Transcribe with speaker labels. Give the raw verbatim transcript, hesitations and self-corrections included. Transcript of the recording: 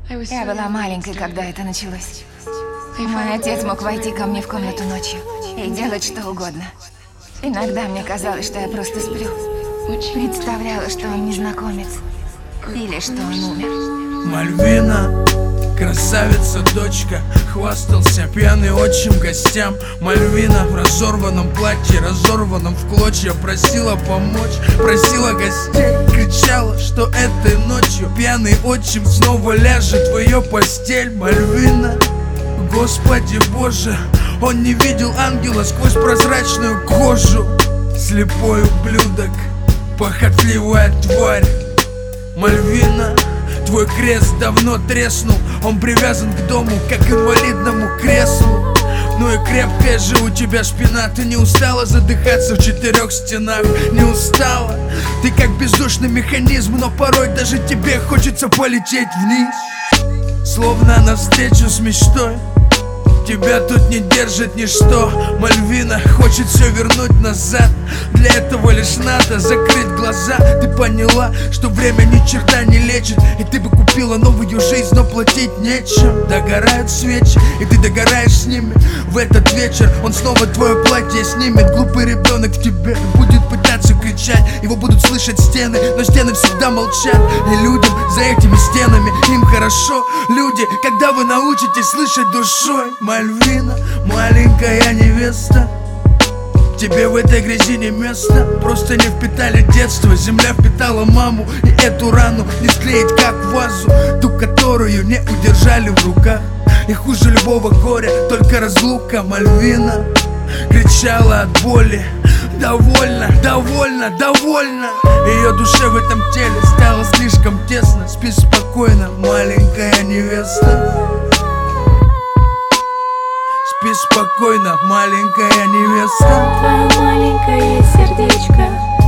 Speaker 1: Я была маленькой, когда это началось. Мой отец мог войти ко мне в комнату ночью и делать что угодно. Иногда мне казалось, что я просто сплю. Представляла, что он незнакомец. Или что он умер.
Speaker 2: Мальвина, красавица дочка, хвастался пьяный отчим гостям. Мальвина в разорванном платье, разорванном в клочья, просила помочь, просила гостей, кричала, что этой ночью пьяный отчим снова ляжет в ее постель. Мальвина, Господи Боже, он не видел ангела сквозь прозрачную кожу. Слепой ублюдок, похотливая тварь. Мальвина, твой крест давно треснул, он привязан к дому, как к инвалидному креслу. Ну и крепкая же у тебя спина, ты не устала задыхаться в четырех стенах? Не устала? Ты как бездушный механизм, но порой даже тебе хочется полететь вниз, словно навстречу с мечтой. Тебя тут не держит ничто. Мальвина хочет все вернуть назад. Для этого лишь надо закрыть глаза. Ты поняла, что время ни черта не лечит, и ты бы купила новую жизнь, но платить нечем. Догорают свечи, и ты догораешь с ними. В этот вечер он снова твое платье снимет. Глупый ребенок в тебе будет пытаться кричать, его будут слышать стены, но стены всегда молчат. И людям за этими стенами им хорошо. Люди, когда вы научитесь слышать душой. Мальвина, маленькая невеста, тебе в этой грязи не место. Просто не впитали детство, земля впитала маму. И эту рану не склеить как вазу, ту, которую не удержали в руках. И хуже любого горя только разлука. Мальвина кричала от боли: довольно, довольно, довольно. Ее душе в этом теле стало слишком тесно. Спи спокойно, маленькая невеста. Спи спокойно, маленькая невеста.
Speaker 3: Твое маленькое сердечко